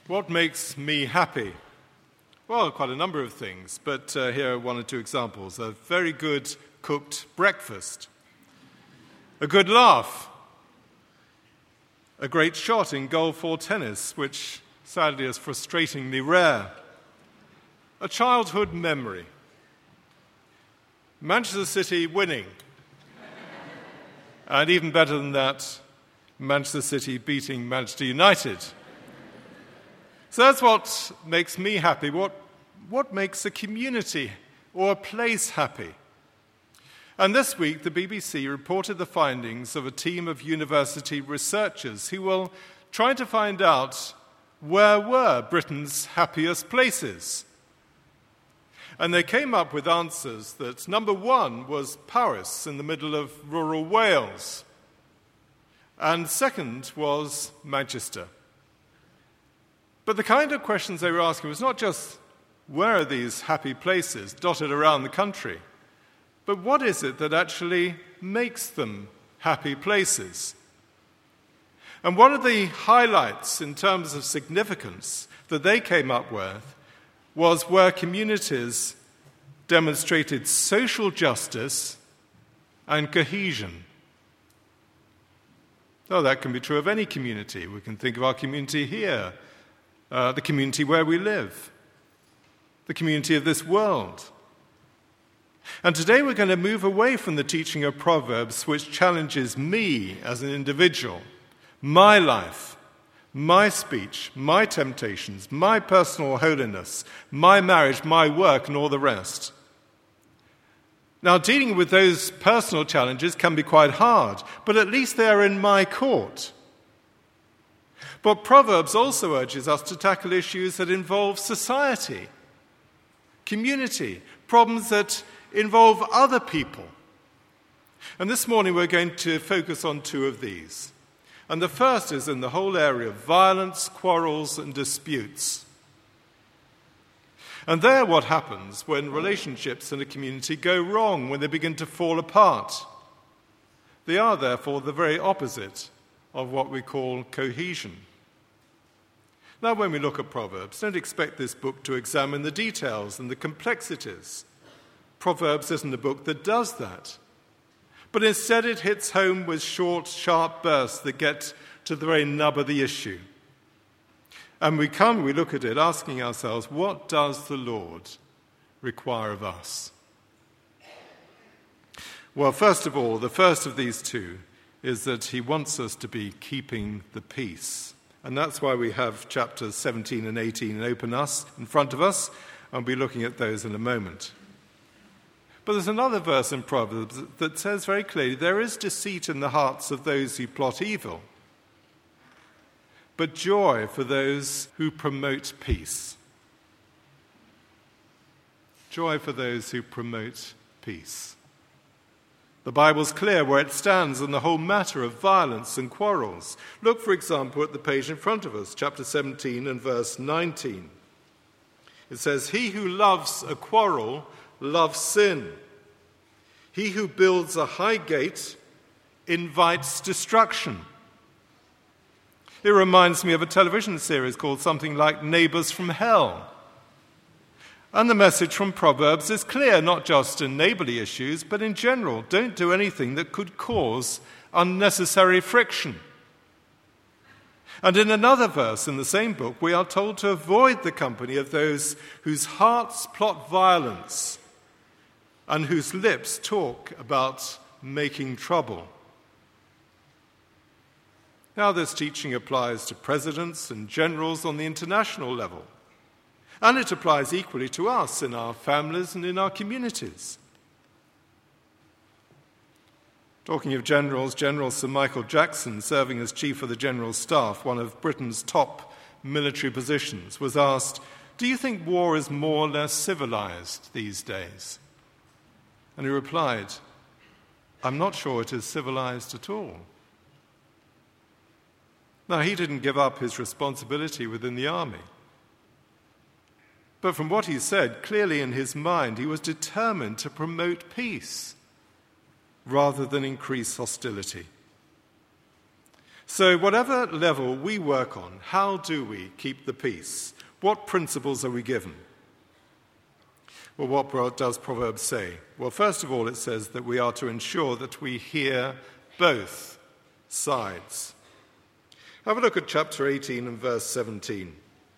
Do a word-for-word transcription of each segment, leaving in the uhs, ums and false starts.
What makes me happy? Well, quite a number of things, but uh, here are one or two examples. A very good cooked breakfast, a good laugh, a great shot in golf or tennis, which sadly is frustratingly rare, a childhood memory, Manchester City winning, and even better than that, Manchester City beating Manchester United. So that's what makes me happy. What, what makes a community or a place happy? And this week, the B B C reported the findings of a team of university researchers who will try to find out where were Britain's happiest places. And they came up with answers that number one was Powys in the middle of rural Wales, and second was Manchester. But the kind of questions they were asking was not just, where are these happy places dotted around the country, but what is it that actually makes them happy places? And one of the highlights in terms of significance that they came up with was where communities demonstrated social justice and cohesion. Oh, that can be true of any community. We can think of our community here, Uh, the community where we live, the community of this world. And today we're going to move away from the teaching of Proverbs, which challenges me as an individual, my life, my speech, my temptations, my personal holiness, my marriage, my work, and all the rest. Now, dealing with those personal challenges can be quite hard, but at least they are in my court. But Proverbs also urges us to tackle issues that involve society, community, problems that involve other people. And this morning we're going to focus on two of these. And the first is in the whole area of violence, quarrels, and disputes. And there what happens when relationships in a community go wrong, when they begin to fall apart. They are therefore the very opposite of what we call cohesion. Now, when we look at Proverbs, don't expect this book to examine the details and the complexities. Proverbs isn't a book that does that. But instead it hits home with short, sharp bursts that get to the very nub of the issue. And we come, we look at it, asking ourselves, what does the Lord require of us? Well, first of all, the first of these two is that he wants us to be keeping the peace. And that's why we have chapters seventeen and eighteen open us in front of us, and we'll be looking at those in a moment. But there's another verse in Proverbs that says very clearly, there is deceit in the hearts of those who plot evil, but joy for those who promote peace. Joy for those who promote peace. The Bible's clear where it stands on the whole matter of violence and quarrels. Look, for example, at the page in front of us, chapter seventeen and verse nineteen. It says, he who loves a quarrel loves sin. He who builds a high gate invites destruction. It reminds me of a television series called something like Neighbours from Hell. And the message from Proverbs is clear, not just in neighbourly issues, but in general. Don't do anything that could cause unnecessary friction. And in another verse in the same book, we are told to avoid the company of those whose hearts plot violence and whose lips talk about making trouble. Now, this teaching applies to presidents and generals on the international level. And it applies equally to us in our families and in our communities. Talking of generals, General Sir Michael Jackson, serving as Chief of the General Staff, one of Britain's top military positions, was asked, do you think war is more or less civilized these days? And he replied, I'm not sure it is civilized at all. Now, he didn't give up his responsibility within the army. But from what he said, clearly in his mind, he was determined to promote peace rather than increase hostility. So whatever level we work on, how do we keep the peace? What principles are we given? Well, what does Proverbs say? Well, first of all, it says that we are to ensure that we hear both sides. Have a look at chapter eighteen and verse seventeen.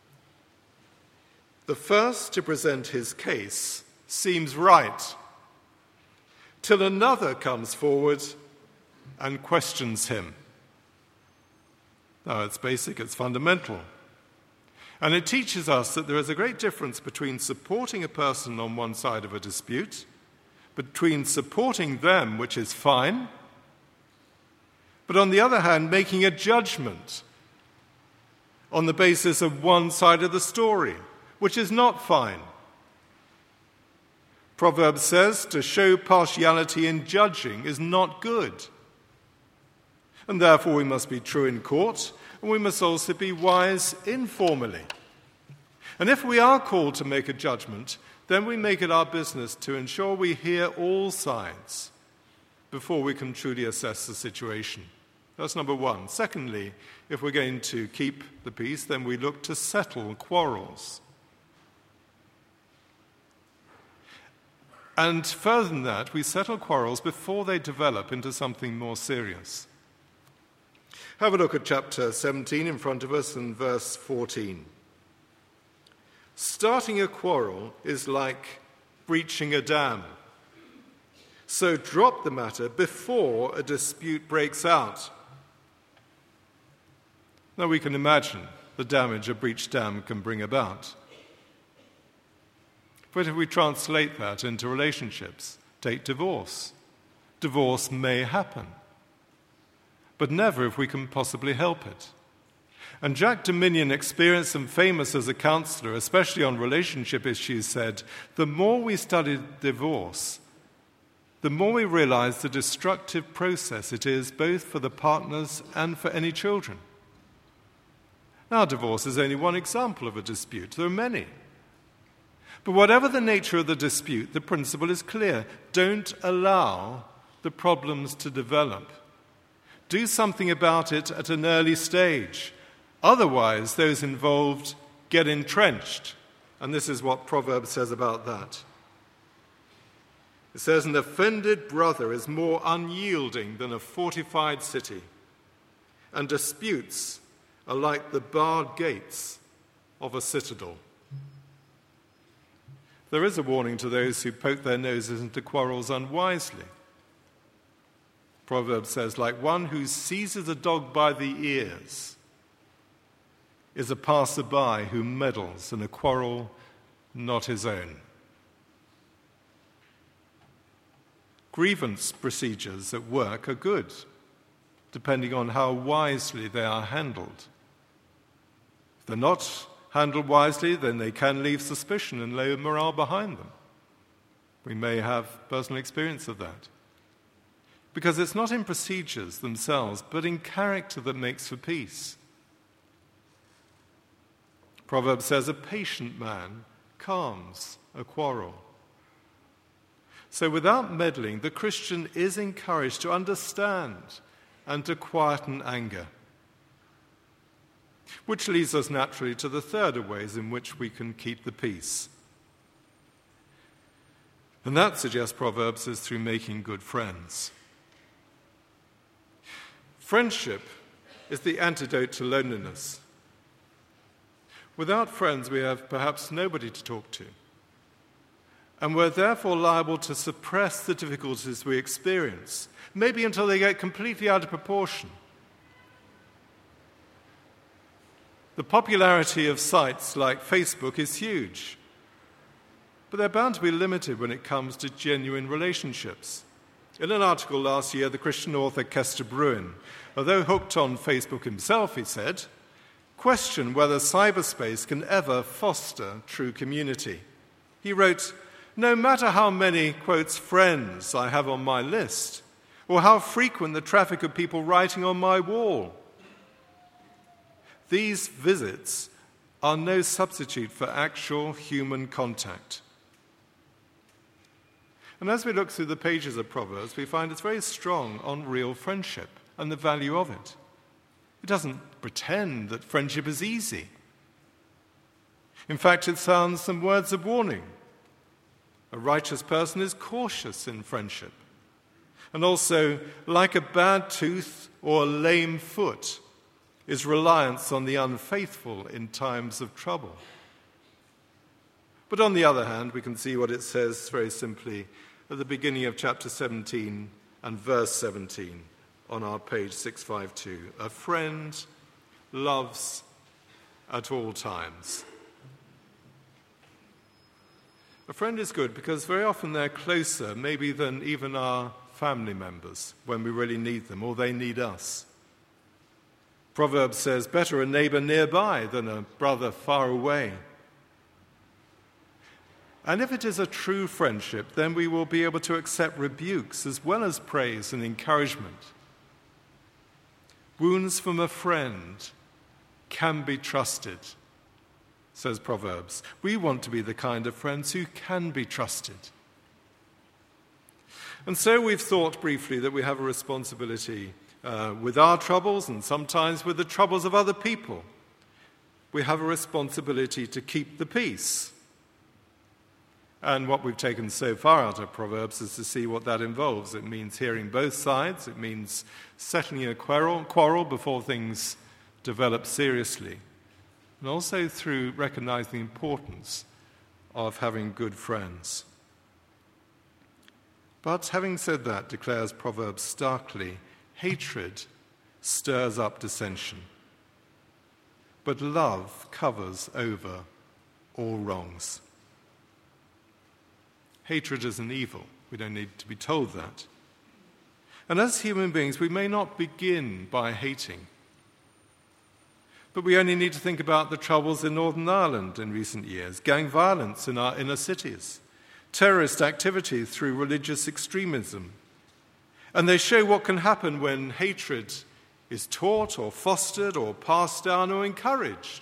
The first to present his case seems right, till another comes forward and questions him. Now, it's basic, it's fundamental. And it teaches us that there is a great difference between supporting a person on one side of a dispute, between supporting them, which is fine, but on the other hand, making a judgment on the basis of one side of the story, which is not fine. Proverbs says to show partiality in judging is not good. And therefore we must be true in court, and we must also be wise informally. And if we are called to make a judgment, then we make it our business to ensure we hear all sides before we can truly assess the situation. That's number one. Secondly, if we're going to keep the peace, then we look to settle quarrels. And further than that, we settle quarrels before they develop into something more serious. Have a look at chapter seventeen in front of us and verse fourteen. Starting a quarrel is like breaching a dam. So drop the matter before a dispute breaks out. Now we can imagine the damage a breached dam can bring about. But if we translate that into relationships, take divorce. Divorce may happen, but never if we can possibly help it. And Jack Dominion, experienced and famous as a counselor, especially on relationship issues, said, the more we study divorce, the more we realize the destructive process it is both for the partners and for any children. Now, divorce is only one example of a dispute. There are many. But whatever the nature of the dispute, the principle is clear. Don't allow the problems to develop. Do something about it at an early stage. Otherwise, those involved get entrenched. And this is what Proverbs says about that. It says, an offended brother is more unyielding than a fortified city, and disputes are like the barred gates of a citadel. There is a warning to those who poke their noses into quarrels unwisely. Proverbs says, like one who seizes a dog by the ears is a passerby who meddles in a quarrel not his own. Grievance procedures at work are good, depending on how wisely they are handled. If they're not handled wisely, then they can leave suspicion and low morale behind them. We may have personal experience of that. Because it's not in procedures themselves, but in character that makes for peace. Proverbs says, a patient man calms a quarrel. So without meddling, the Christian is encouraged to understand and to quieten anger. Which leads us naturally to the third of ways in which we can keep the peace. And that, suggests Proverbs, is through making good friends. Friendship is the antidote to loneliness. Without friends, we have perhaps nobody to talk to. And we're therefore liable to suppress the difficulties we experience, maybe until they get completely out of proportion. The popularity of sites like Facebook is huge, but they're bound to be limited when it comes to genuine relationships. In an article last year, the Christian author Kester Bruin, although hooked on Facebook himself, he said, questioned whether cyberspace can ever foster true community. He wrote, no matter how many, quotes, friends I have on my list, or how frequent the traffic of people writing on my wall, these visits are no substitute for actual human contact. And as we look through the pages of Proverbs, we find it's very strong on real friendship and the value of it. It doesn't pretend that friendship is easy. In fact, it sounds some words of warning. A righteous person is cautious in friendship. And also, like a bad tooth or a lame foot, is reliance on the unfaithful in times of trouble. But on the other hand, we can see what it says very simply at the beginning of chapter seventeen and verse seventeen on our page six fifty-two. A friend loves at all times. A friend is good because very often they're closer, maybe than even our family members when we really need them, or they need us. Proverbs says, better a neighbor nearby than a brother far away. And if it is a true friendship, then we will be able to accept rebukes as well as praise and encouragement. Wounds from a friend can be trusted, says Proverbs. We want to be the kind of friends who can be trusted. And so we've thought briefly that we have a responsibility uh, with our troubles and sometimes with the troubles of other people. We have a responsibility to keep the peace. And what we've taken so far out of Proverbs is to see what that involves. It means hearing both sides. It means settling a quarrel, quarrel before things develop seriously. And also through recognizing the importance of having good friends. But having said that, declares Proverbs starkly, hatred stirs up dissension. But love covers over all wrongs. Hatred is an evil. We don't need to be told that. And as human beings, we may not begin by hating. But we only need to think about the troubles in Northern Ireland in recent years, gang violence in our inner cities, terrorist activity through religious extremism. And they show what can happen when hatred is taught or fostered or passed down or encouraged.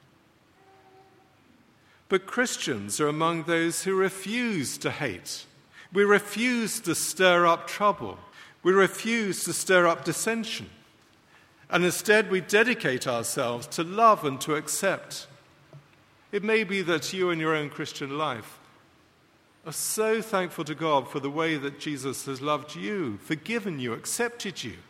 But Christians are among those who refuse to hate. We refuse to stir up trouble. We refuse to stir up dissension. And instead we dedicate ourselves to love and to accept. It may be that you in your own Christian life are so thankful to God for the way that Jesus has loved you, forgiven you, accepted you.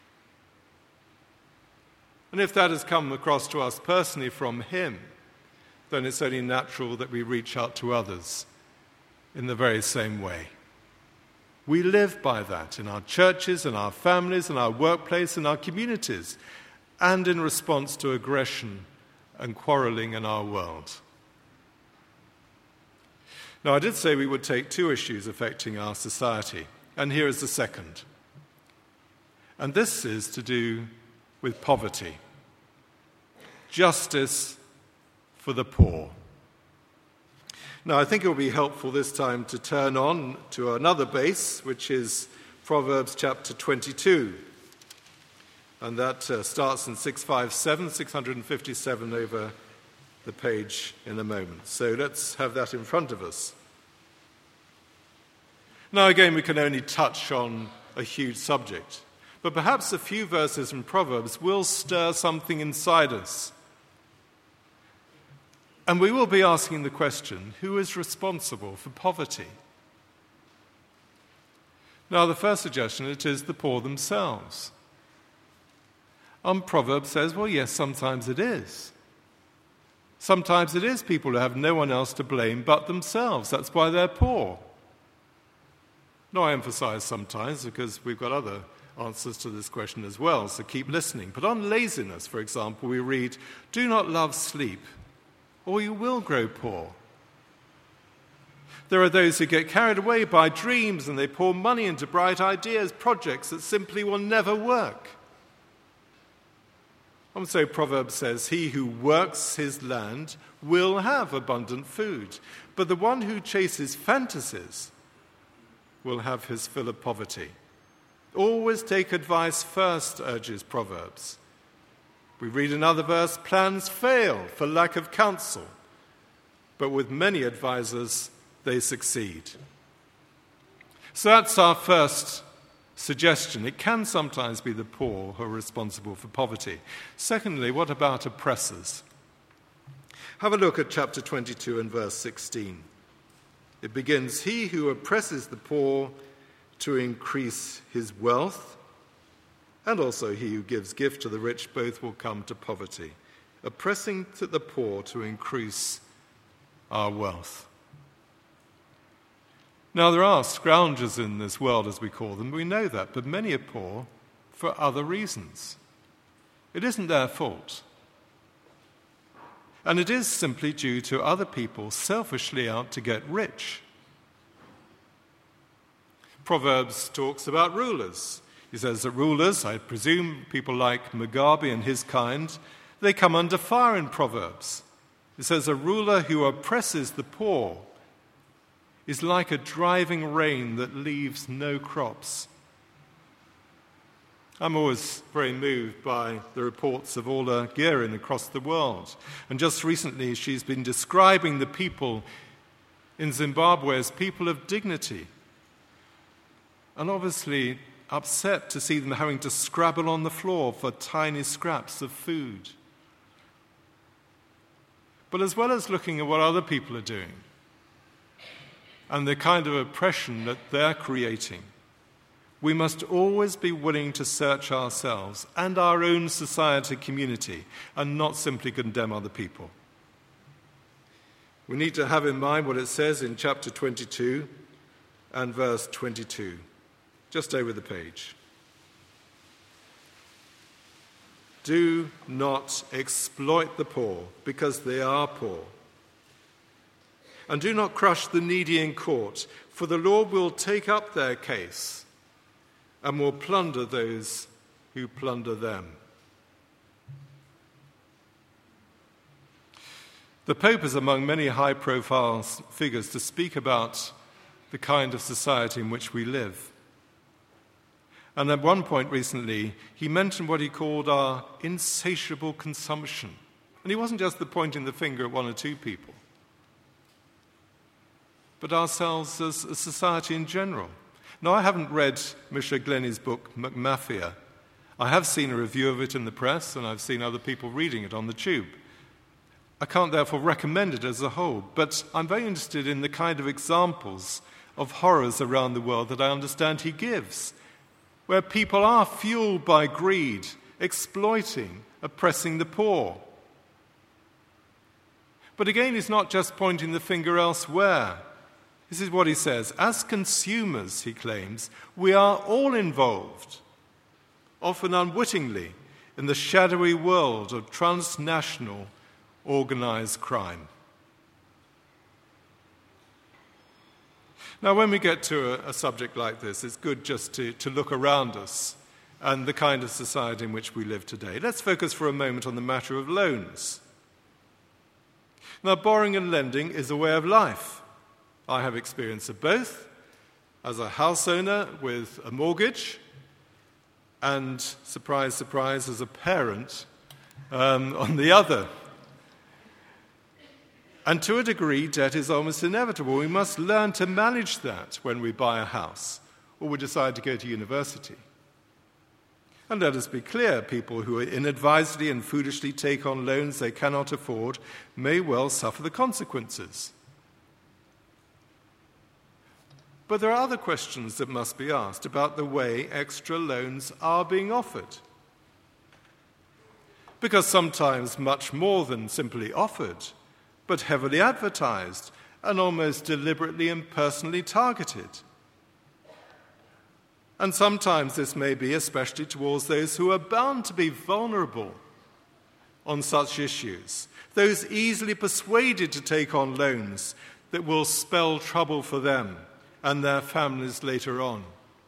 And if that has come across to us personally from him, then it's only natural that we reach out to others in the very same way. We live by that in our churches, in our families, in our workplace, in our communities, and in response to aggression and quarreling in our world. Now, I did say we would take two issues affecting our society, and here is the second. And this is to do with poverty. Justice for the poor. Now, I think it will be helpful this time to turn on to another base, which is Proverbs chapter twenty-two. And that uh, starts in six fifty-seven, six fifty-seven over the page in a moment. So let's have that in front of us. Now, again, we can only touch on a huge subject, but perhaps a few verses from Proverbs will stir something inside us. And we will be asking the question, who is responsible for poverty? Now, the first suggestion, it is the poor themselves. And Proverbs says, well, yes, sometimes it is. Sometimes it is people who have no one else to blame but themselves. That's why they're poor. Now, I emphasize sometimes because we've got other answers to this question as well, so keep listening. But on laziness, for example, we read, do not love sleep, or you will grow poor. There are those who get carried away by dreams and they pour money into bright ideas, projects that simply will never work. And so Proverbs says, he who works his land will have abundant food, but the one who chases fantasies will have his fill of poverty. Always take advice first, urges Proverbs. We read another verse, plans fail for lack of counsel, but with many advisors they succeed. So that's our first suggestion. It can sometimes be the poor who are responsible for poverty. Secondly, what about oppressors? Have a look at chapter twenty-two and verse sixteen. It begins, "He who oppresses the poor to increase his wealth, and also he who gives gift to the rich, both will come to poverty." Oppressing to the poor to increase our wealth. Now, there are scroungers in this world, as we call them, we know that, but many are poor for other reasons. It isn't their fault. And it is simply due to other people selfishly out to get rich. Proverbs talks about rulers. He says that rulers, I presume people like Mugabe and his kind, they come under fire in Proverbs. It says, "A ruler who oppresses the poor is like a driving rain that leaves no crops." I'm always very moved by the reports of Ola Guerin across the world. And just recently she's been describing the people in Zimbabwe as people of dignity. And obviously upset to see them having to scrabble on the floor for tiny scraps of food. But as well as looking at what other people are doing and the kind of oppression that they're creating, we must always be willing to search ourselves and our own society community and not simply condemn other people. We need to have in mind what it says in chapter twenty-two and verse twenty-two, just over the page. "Do not exploit the poor because they are poor. And do not crush the needy in court, for the Lord will take up their case and will plunder those who plunder them." The Pope is among many high-profile figures to speak about the kind of society in which we live. And at one point recently, he mentioned what he called our insatiable consumption. And he wasn't just the pointing the finger at one or two people, but ourselves as a society in general. Now, I haven't read Misha Glenny's book, McMafia. I have seen a review of it in the press, and I've seen other people reading it on the tube. I can't therefore recommend it as a whole, but I'm very interested in the kind of examples of horrors around the world that I understand he gives, where people are fueled by greed, exploiting, oppressing the poor. But again, he's not just pointing the finger elsewhere. This is what he says. As consumers, he claims, we are all involved, often unwittingly, in the shadowy world of transnational organized crime. Now, when we get to a, a subject like this, it's good just to, to look around us and the kind of society in which we live today. Let's focus for a moment on the matter of loans. Now, borrowing and lending is a way of life. I have experience of both, as a house owner with a mortgage, and, surprise, surprise, as a parent um, on the other. And to a degree, debt is almost inevitable. We must learn to manage that when we buy a house or we decide to go to university. And let us be clear, people who inadvisedly and foolishly take on loans they cannot afford may well suffer the consequences. But there are other questions that must be asked about the way extra loans are being offered. Because sometimes much more than simply offered, but heavily advertised and almost deliberately and personally targeted. And sometimes this may be especially towards those who are bound to be vulnerable on such issues, those easily persuaded to take on loans that will spell trouble for them and their families later on.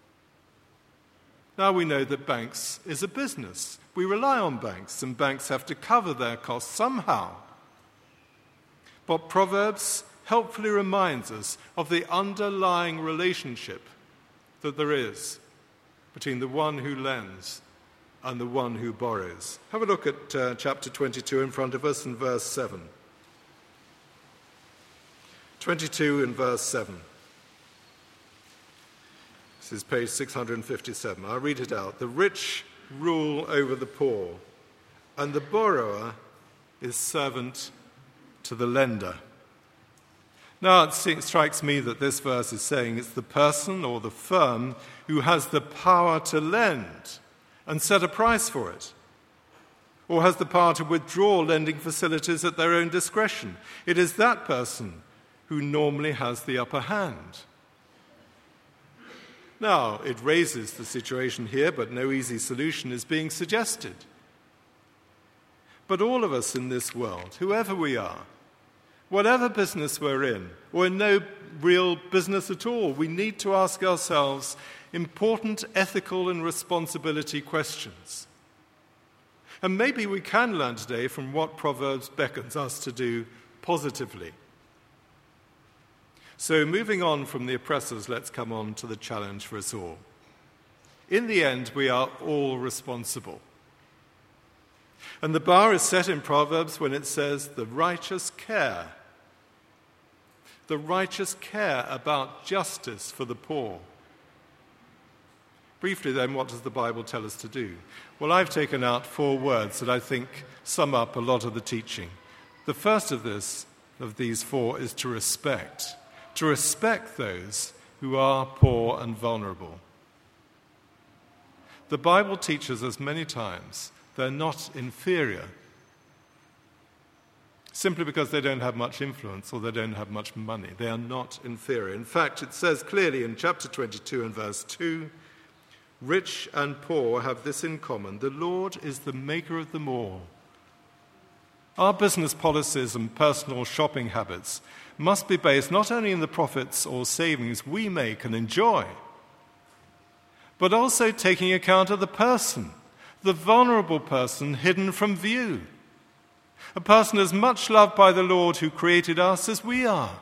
Now we know that banks is a business. We rely on banks, and banks have to cover their costs somehow. But Proverbs helpfully reminds us of the underlying relationship that there is between the one who lends and the one who borrows. Have a look at uh, chapter twenty-two in front of us in verse seven. twenty-two in verse seven. This is page six hundred fifty-seven. I'll read it out. The rich rule over the poor, and the borrower is servant to the lender. Now, it strikes me that this verse is saying it's the person or the firm who has the power to lend and set a price for it, or has the power to withdraw lending facilities at their own discretion. It is that person who normally has the upper hand. Now, it raises the situation here, but no easy solution is being suggested. But all of us in this world, whoever we are, whatever business we're in, or in no real business at all, we need to ask ourselves important ethical and responsibility questions. And maybe we can learn today from what Proverbs beckons us to do positively. So moving on from the oppressors, let's come on to the challenge for us all. In the end, we are all responsible. And the bar is set in Proverbs when it says, the righteous care. The righteous care about justice for the poor. Briefly then, what does the Bible tell us to do? Well, I've taken out four words that I think sum up a lot of the teaching. The first of this, of these four, is to respect. To respect those who are poor and vulnerable. The Bible teaches us many times they're not inferior simply because they don't have much influence or they don't have much money. They are not inferior. In fact, it says clearly in chapter twenty-two and verse two, rich and poor have this in common: the Lord is the maker of them all. Our business policies and personal shopping habits must be based not only in the profits or savings we make and enjoy, but also taking account of the person, the vulnerable person hidden from view, a person as much loved by the Lord who created us as we are.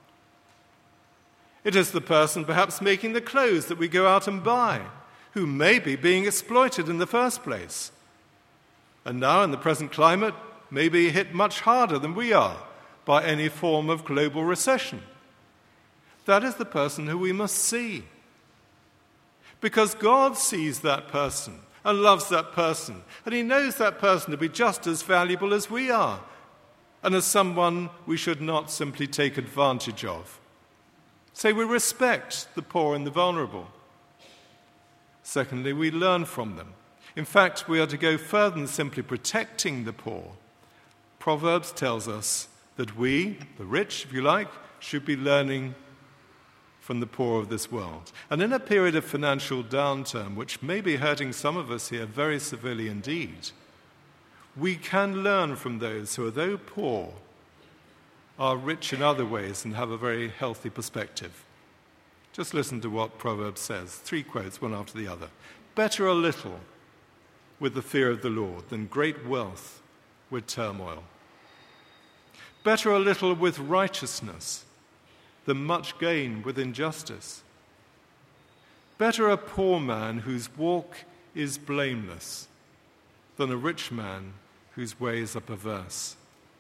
It is the person perhaps making the clothes that we go out and buy, who may be being exploited in the first place, and now in the present climate may be hit much harder than we are by any form of global recession. That is the person who we must see. Because God sees that person and loves that person, and he knows that person to be just as valuable as we are, and as someone we should not simply take advantage of. So we respect the poor and the vulnerable. Secondly, we learn from them. In fact, we are to go further than simply protecting the poor. Proverbs tells us that we, the rich, if you like, should be learning from the poor of this world. And in a period of financial downturn, which may be hurting some of us here very severely indeed, we can learn from those who, though poor, are rich in other ways and have a very healthy perspective. Just listen to what Proverbs says. Three quotes, one after the other. Better a little with the fear of the Lord than great wealth with turmoil. Better a little with righteousness than much gain with injustice. Better a poor man whose walk is blameless than a rich man whose ways are perverse.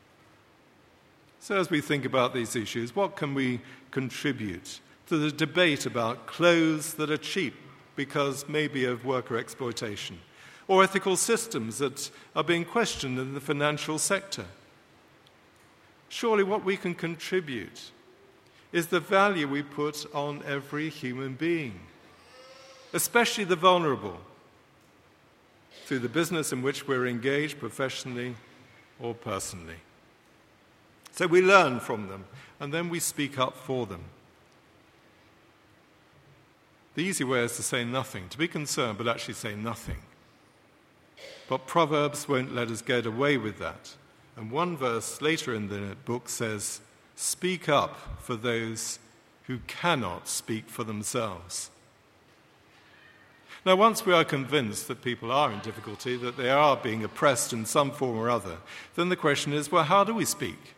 So as we think about these issues, what can we contribute to the debate about clothes that are cheap because maybe of worker exploitation, or ethical systems that are being questioned in the financial sector? Surely what we can contribute is the value we put on every human being, especially the vulnerable, through the business in which we're engaged professionally or personally. So we learn from them, and then we speak up for them. The easy way is to say nothing, to be concerned, but actually say nothing. But Proverbs won't let us get away with that. And one verse later in the book says, speak up for those who cannot speak for themselves. Now, once we are convinced that people are in difficulty, that they are being oppressed in some form or other, then the question is, well, how do we speak?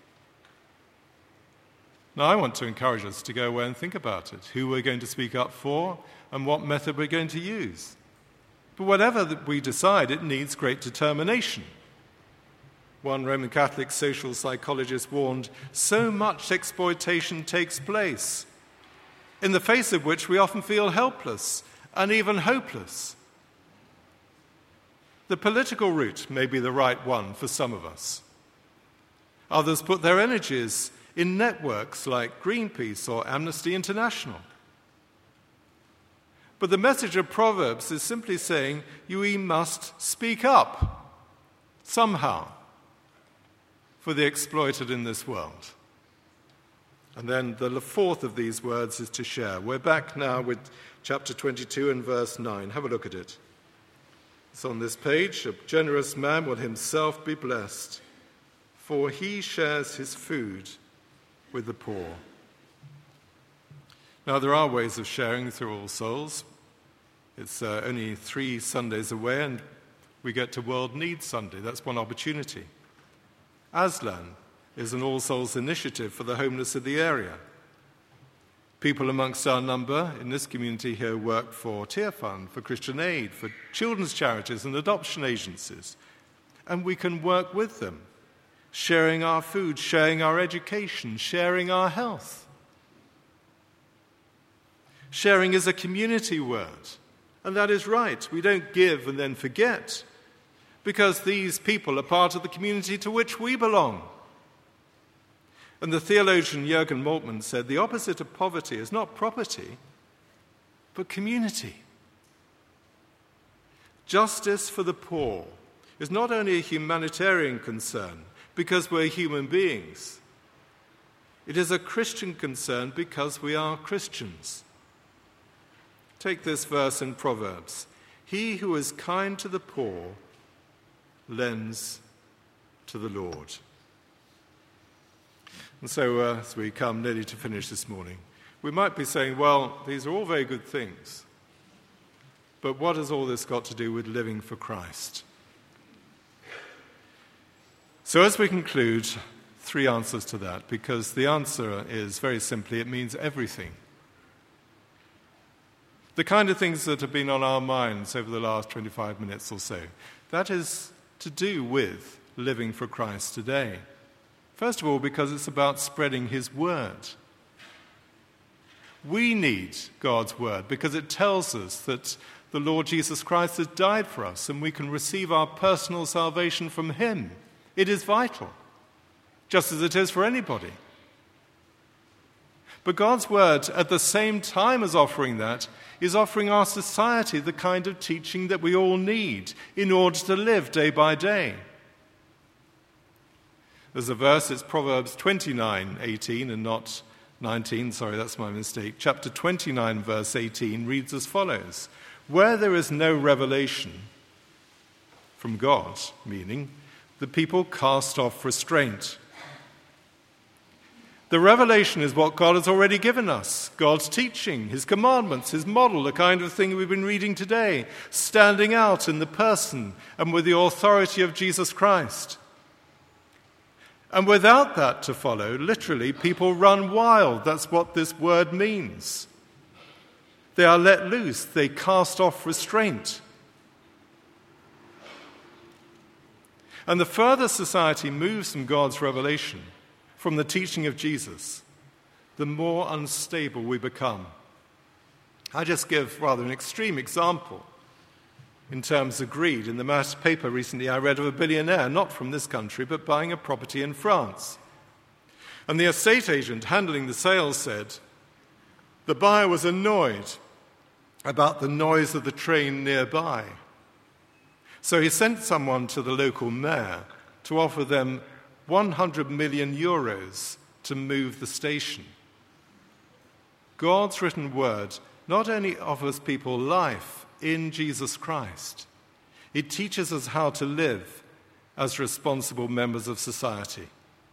Now, I want to encourage us to go away and think about it, who we're going to speak up for and what method we're going to use. But whatever that we decide, it needs great determination. One Roman Catholic social psychologist warned, so much exploitation takes place. in the face of which we often feel helpless and even hopeless. The political route may be the right one for some of us. Others put their energies in networks like Greenpeace or Amnesty International. But the message of Proverbs is simply saying we must speak up somehow for the exploited in this world. And then the fourth of these words is to share. We're back now with chapter twenty-two and verse nine. Have a look at it. It's on this page. A generous man will himself be blessed, for he shares his food with the poor. Now, there are ways of sharing through All Souls. It's uh, only three Sundays away, and we get to World Needs Sunday. That's one opportunity. Aslan is an All Souls initiative for the homeless of the area. People amongst our number in this community here work for Tear Fund, for Christian Aid, for children's charities and adoption agencies. And we can work with them, sharing our food, sharing our education, sharing our health. Sharing is a community word, and that is right. We don't give and then forget, because these people are part of the community to which we belong. And the theologian Jürgen Moltmann said, the opposite of poverty is not property, but community. Justice for the poor is not only a humanitarian concern, because we're human beings. It is a Christian concern because we are Christians. Take this verse in Proverbs. He who is kind to the poor lends to the Lord. And so uh, as we come nearly to finish this morning, we might be saying, well, these are all very good things, but what has all this got to do with living for Christ? So as we conclude, three answers to that, because the answer is very simply, it means everything. The kind of things that have been on our minds over the last twenty-five minutes or so, that is to do with living for Christ today. First of all, because it's about spreading his word. We need God's word because it tells us that the Lord Jesus Christ has died for us and we can receive our personal salvation from him. It is vital, just as it is for anybody. But God's word, at the same time as offering that, is offering our society the kind of teaching that we all need in order to live day by day. There's a verse, it's Proverbs twenty-nine eighteen and not nineteen, sorry, that's my mistake. Chapter twenty-nine, verse eighteen reads as follows. Where there is no revelation from God, meaning the people cast off restraint. The revelation is what God has already given us. God's teaching, his commandments, his model, the kind of thing we've been reading today, standing out in the person and with the authority of Jesus Christ. And without that to follow, literally, people run wild. That's what this word means. They are let loose. They cast off restraint. And the further society moves from God's revelation, from the teaching of Jesus, the more unstable we become. I just give rather an extreme example in terms of greed. In the mass paper recently I read of a billionaire, not from this country, but buying a property in France. And the estate agent handling the sale said the buyer was annoyed about the noise of the train nearby. So he sent someone to the local mayor to offer them one hundred million euros to move the station. God's written word not only offers people life in Jesus Christ, it teaches us how to live as responsible members of society,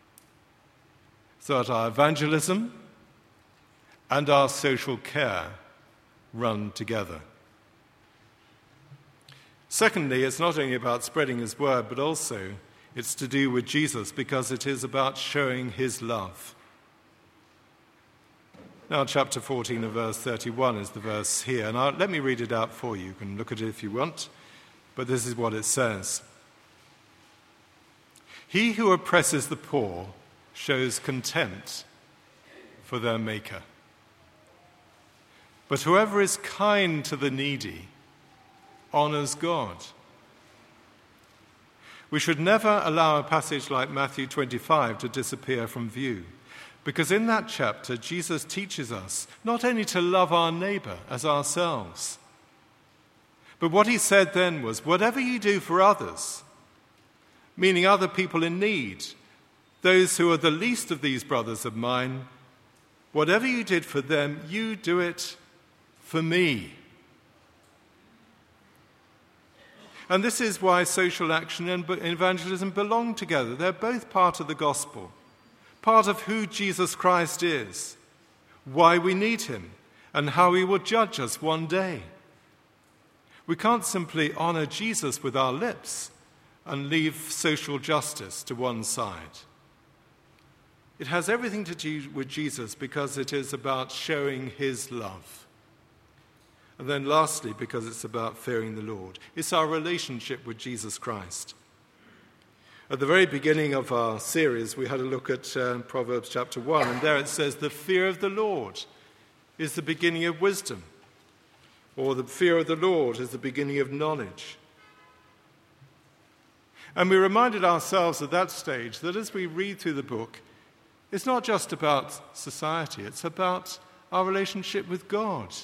so that our evangelism and our social care run together. Secondly, it's not only about spreading his word, but also it's to do with Jesus, because it is about showing his love. Now, chapter fourteen and verse thirty-one is the verse here. And I'll, let me read it out for you. You can look at it if you want. But this is what it says. He who oppresses the poor shows contempt for their maker. But whoever is kind to the needy honors God. We should never allow a passage like Matthew twenty-five to disappear from view, because in that chapter, Jesus teaches us not only to love our neighbor as ourselves, but what he said then was, whatever you do for others, meaning other people in need, those who are the least of these brothers of mine, whatever you did for them, you do it for me. And this is why social action and evangelism belong together. They're both part of the gospel, part of who Jesus Christ is, why we need him, and how he will judge us one day. We can't simply honor Jesus with our lips and leave social justice to one side. It has everything to do with Jesus because it is about showing his love. And then lastly, because it's about fearing the Lord. It's our relationship with Jesus Christ. At the very beginning of our series, we had a look at uh, Proverbs chapter one, and there it says, the fear of the Lord is the beginning of wisdom, or the fear of the Lord is the beginning of knowledge. And we reminded ourselves at that stage that as we read through the book, it's not just about society, it's about our relationship with God.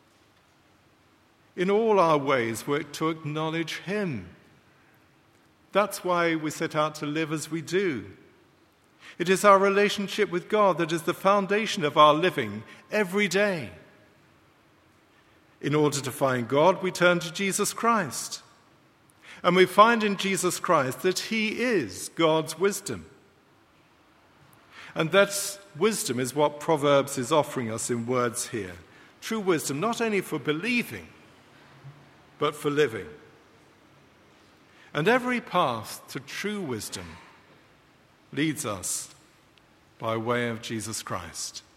In all our ways, we're to acknowledge him. That's why we set out to live as we do. It is our relationship with God that is the foundation of our living every day. In order to find God, we turn to Jesus Christ. And we find in Jesus Christ that he is God's wisdom. And that wisdom is what Proverbs is offering us in words here. True wisdom, not only for believing, but for living. And every path to true wisdom leads us by way of Jesus Christ.